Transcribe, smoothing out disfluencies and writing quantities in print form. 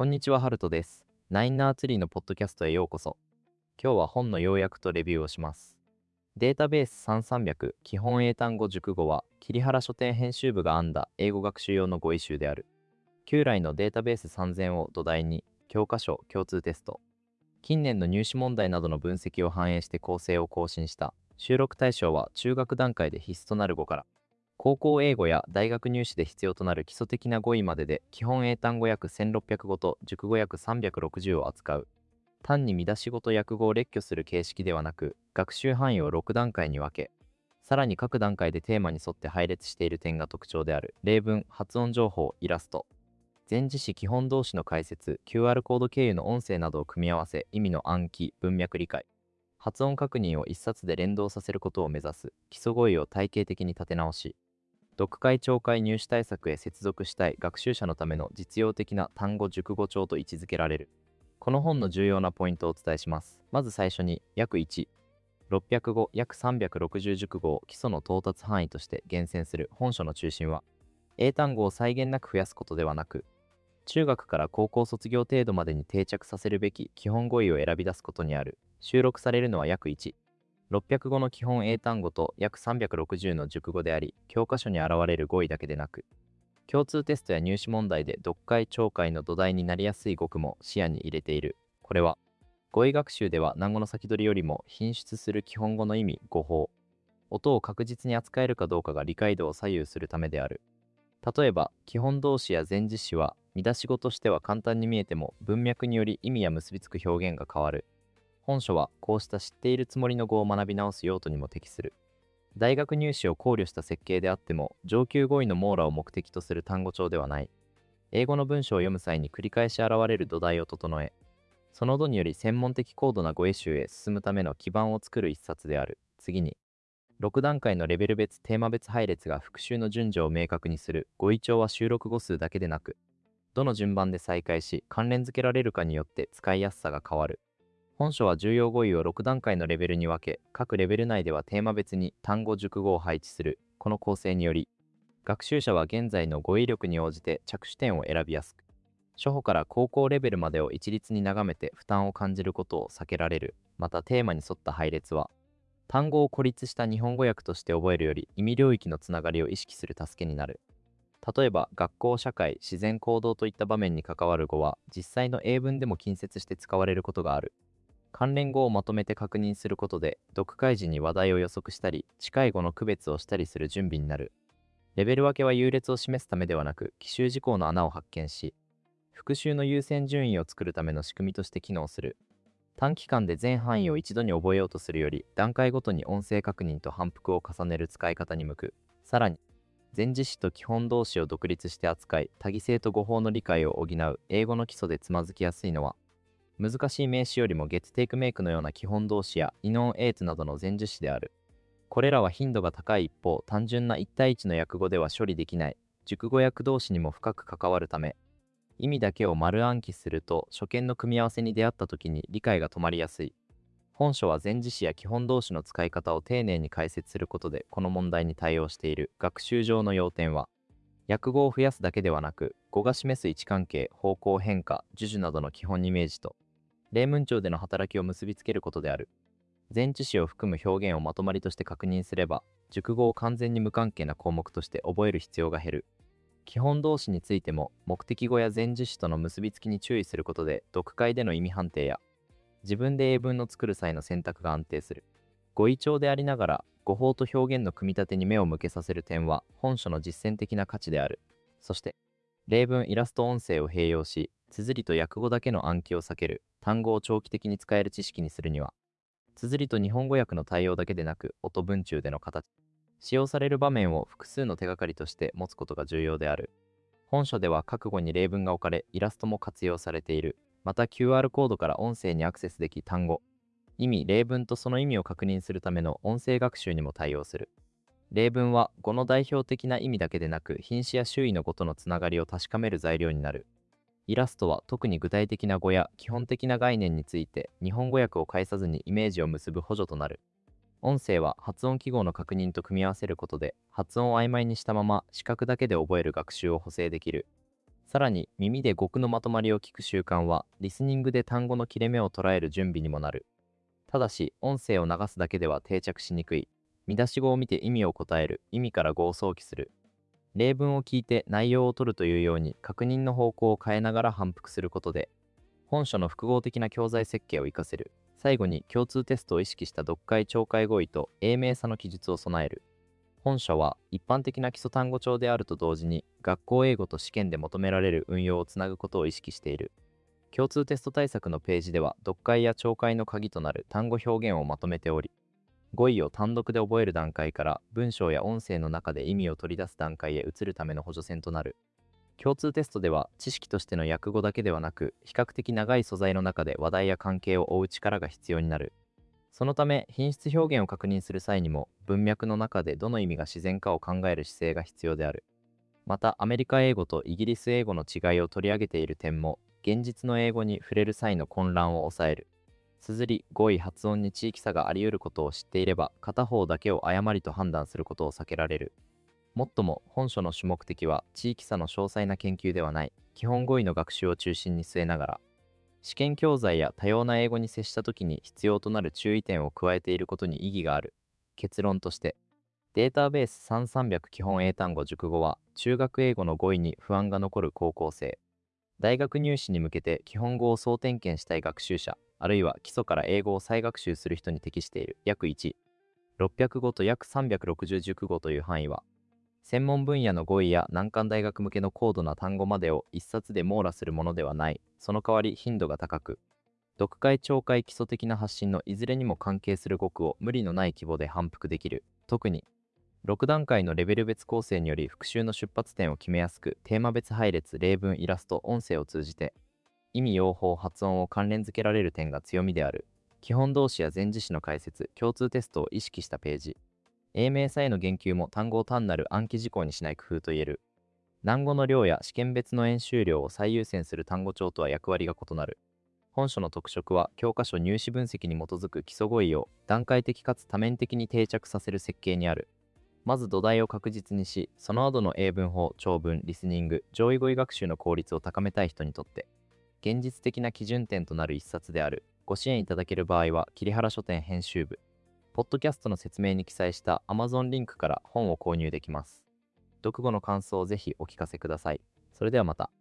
こんにちは、ハルトです。ナインナーツリーのポッドキャストへようこそ。今日は本の要約とレビューをします。データベース3300基本英単語熟語は、桐原書店編集部が編んだ英語学習用の語彙集である。旧来のデータベース3000を土台に、教科書、共通テスト、近年の入試問題などの分析を反映して構成を更新した。収録対象は中学段階で必須となる語から、高校英語や大学入試で必要となる基礎的な語彙までで、基本英単語約1600語と熟語約360を扱う。単に見出し語と訳語を列挙する形式ではなく、学習範囲を6段階に分け、さらに各段階でテーマに沿って配列している点が特徴である。例文、発音情報、イラスト、前置詞基本動詞の解説、QR コード経由の音声などを組み合わせ、意味の暗記、文脈理解、発音確認を一冊で連動させることを目指す。基礎語彙を体系的に立て直し、読解聴解入試対策へ接続したい学習者のための実用的な単語熟語帳と位置づけられる。この本の重要なポイントをお伝えします。まず最初に、約1、600語、約360熟語を基礎の到達範囲として厳選する。本書の中心は、英単語を際限なく増やすことではなく、中学から高校卒業程度までに定着させるべき基本語彙を選び出すことにある。収録されるのは約1、600語の基本英単語と約360の熟語であり、教科書に現れる語彙だけでなく、共通テストや入試問題で読解聴解の土台になりやすい語句も視野に入れている。これは、語彙学習では難語の先取りよりも品質する基本語の意味、語法、音を確実に扱えるかどうかが理解度を左右するためである。例えば、基本動詞や前置詞は、見出し語としては簡単に見えても、文脈により意味や結びつく表現が変わる。本書はこうした知っているつもりの語を学び直す用途にも適する。大学入試を考慮した設計であっても、上級語彙の網羅を目的とする単語帳ではない。英語の文章を読む際に繰り返し現れる土台を整え、その度により専門的高度な語彙集へ進むための基盤を作る一冊である。次に、6段階のレベル別テーマ別配列が復習の順序を明確にする。語彙帳は収録語数だけでなく、どの順番で再開し関連付けられるかによって使いやすさが変わる。本書は重要語彙を6段階のレベルに分け、各レベル内ではテーマ別に単語熟語を配置する。この構成により、学習者は現在の語彙力に応じて着手点を選びやすく、初歩から高校レベルまでを一律に眺めて負担を感じることを避けられる。またテーマに沿った配列は、単語を孤立した日本語訳として覚えるより意味領域のつながりを意識する助けになる。例えば、学校、社会、自然行動といった場面に関わる語は、実際の英文でも近接して使われることがある。関連語をまとめて確認することで、読解時に話題を予測したり、近い語の区別をしたりする準備になる。レベル分けは優劣を示すためではなく、奇襲事項の穴を発見し、復習の優先順位を作るための仕組みとして機能する。短期間で全範囲を一度に覚えようとするより、段階ごとに音声確認と反復を重ねる使い方に向く。さらに、前置詞と基本動詞を独立して扱い、多義性と語法の理解を補う英語の基礎でつまずきやすいのは、難しい名詞よりもゲットテイクメイクのような基本動詞やイノンエーツなどの前置詞である。これらは頻度が高い一方、単純な1対1の訳語では処理できない熟語訳動詞にも深く関わるため、意味だけを丸暗記すると初見の組み合わせに出会った時に理解が止まりやすい。本書は前置詞や基本動詞の使い方を丁寧に解説することでこの問題に対応している。学習上の要点は、訳語を増やすだけではなく、語が示す位置関係、方向変化、授受などの基本イメージと、例文帳での働きを結びつけることである。前置詞を含む表現をまとまりとして確認すれば、熟語を完全に無関係な項目として覚える必要が減る。基本動詞についても、目的語や前置詞との結びつきに注意することで、読解での意味判定や、自分で英文の作る際の選択が安定する。語彙帳でありながら、語法と表現の組み立てに目を向けさせる点は、本書の実践的な価値である。そして、例文、イラスト、音声を併用し、綴りと訳語だけの暗記を避ける、単語を長期的に使える知識にするには、綴りと日本語訳の対応だけでなく、音文中での形、使用される場面を複数の手がかりとして持つことが重要である。本書では各語に例文が置かれ、イラストも活用されている。また QR コードから音声にアクセスでき、単語、意味、例文とその意味を確認するための音声学習にも対応する。例文は語の代表的な意味だけでなく、品詞や周囲の語とのつながりを確かめる材料になる。イラストは特に具体的な語や基本的な概念について日本語訳を介さずにイメージを結ぶ補助となる。音声は発音記号の確認と組み合わせることで、発音を曖昧にしたまま視覚だけで覚える学習を補正できる。 さらに耳で語句のまとまりを聞く習慣はリスニングで単語の切れ目を捉える準備にもなる。ただし音声を流すだけでは定着しにくい。見出し語を見て意味を答える、意味から語を想起する。例文を聞いて内容を取るというように確認の方向を変えながら反復することで本書の複合的な教材設計を活かせる。最後に共通テストを意識した読解聴解語彙と英明さの記述を備える。本書は一般的な基礎単語帳であると同時に学校英語と試験で求められる運用をつなぐことを意識している。共通テスト対策のページでは読解や聴解の鍵となる単語表現をまとめており、語彙を単独で覚える段階から文章や音声の中で意味を取り出す段階へ移るための補助線となる。共通テストでは知識としての訳語だけではなく比較的長い素材の中で話題や関係を追う力が必要になる。そのため品質表現を確認する際にも文脈の中でどの意味が自然かを考える姿勢が必要である。またアメリカ英語とイギリス英語の違いを取り上げている点も現実の英語に触れる際の混乱を抑える。綴り、語彙、発音に地域差があり得ることを知っていれば片方だけを誤りと判断することを避けられる。もっとも本書の主目的は地域差の詳細な研究ではない、基本語彙の学習を中心に据えながら試験教材や多様な英語に接した時に必要となる注意点を加えていることに意義がある。結論として、データベース3300基本英単語熟語は中学英語の語彙に不安が残る高校生、大学入試に向けて基本語を総点検したい学習者、あるいは基礎から英語を再学習する人に適している。約1、600語と約360熟語という範囲は、専門分野の語彙や難関大学向けの高度な単語までを一冊で網羅するものではない。その代わり頻度が高く、読解聴解基礎的な発信のいずれにも関係する語句を無理のない規模で反復できる。特に6段階のレベル別構成により復習の出発点を決めやすく、テーマ別配列、例文、イラスト、音声を通じて意味用法、発音を関連付けられる点が強みである。基本動詞や前置詞の解説、共通テストを意識したページ、英明さへの言及も単語を単なる暗記事項にしない工夫といえる。単語の量や試験別の演習量を最優先する単語帳とは役割が異なる。本書の特色は教科書入試分析に基づく基礎語彙を段階的かつ多面的に定着させる設計にある。まず土台を確実にし、その後の英文法、長文、リスニング、上位語彙学習の効率を高めたい人にとって現実的な基準点となる一冊である。ご支援いただける場合は桐原書店編集部ポッドキャストの説明に記載した Amazon リンクから本を購入できます。読後の感想をぜひお聞かせください。それではまた。